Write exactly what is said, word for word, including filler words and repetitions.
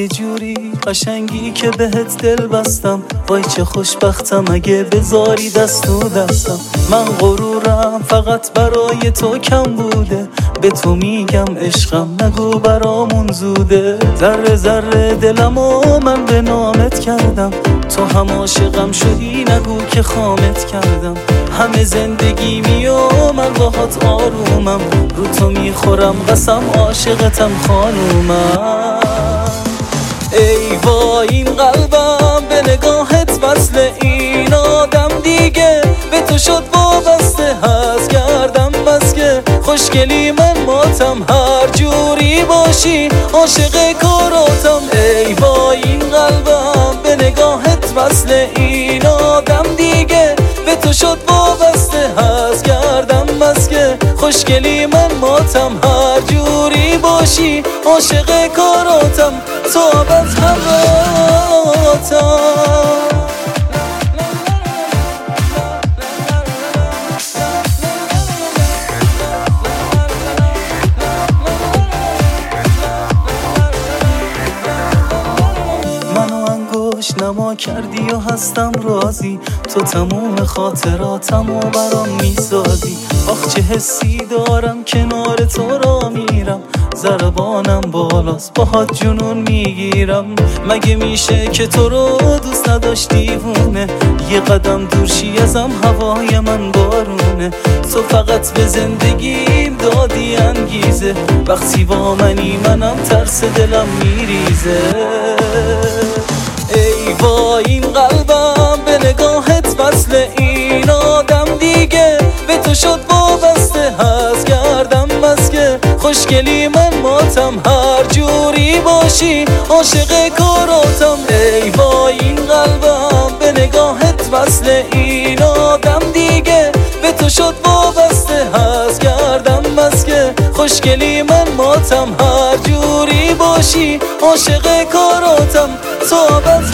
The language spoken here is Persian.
یه جوری قشنگی که بهت دل بستم، وای چه خوشبختم اگه بذاری دست و دستم. من غرورم فقط برای تو کم بوده، به تو میگم عشقم نگو برامون زوده. ذره ذره دلمو من به نامت کردم، تو هم عاشقم شدی نگو که خامت کردم. همه زندگی میو من باهات آرومم، رو تو میخورم قسم عاشقتم خانومم. ای وای این قلبم به نگاهت وصل، این آدم دیگه به تو شد وابسته. هست کردم بس که خوشگلی من ماتم، هر جوری باشی عاشق کاراتم. ای وای این قلبم به نگاهت وصل، این آدم دیگه به تو شد وابسته. هست کردم بس که خوشگلی من ماتم، هر جوری باشی عاشق کاراتم، تو ابد همراهتم. نما کردی و هستم راضی، تو تموم خاطراتمو برام میسازی. آخ چه حسی دارم کنار تو را میرم، ضربانم بالاست باهات جنون میگیرم. مگه میشه که تو رو دوست نداشت دیوونه، یه قدم دور شی ازم هوای من بارونه. تو فقط به زندگیم دادی انگیزه، وقتی با منی منم ترس دلم میریزه. ای وای این قلبم به نگاهت وصل، این آدم دیگه به تو شد وابسته. هست کردم بس که خوشگلی من ماتم، هر جوری باشی عاشق کاراتم. ای وای این قلبم به نگاهت وصل، این آدم دیگه به تو شد وابسته. هست کردم بس که خوشگلی من ماتم، هر جوری باشی عاشق کاراتم، تو ابد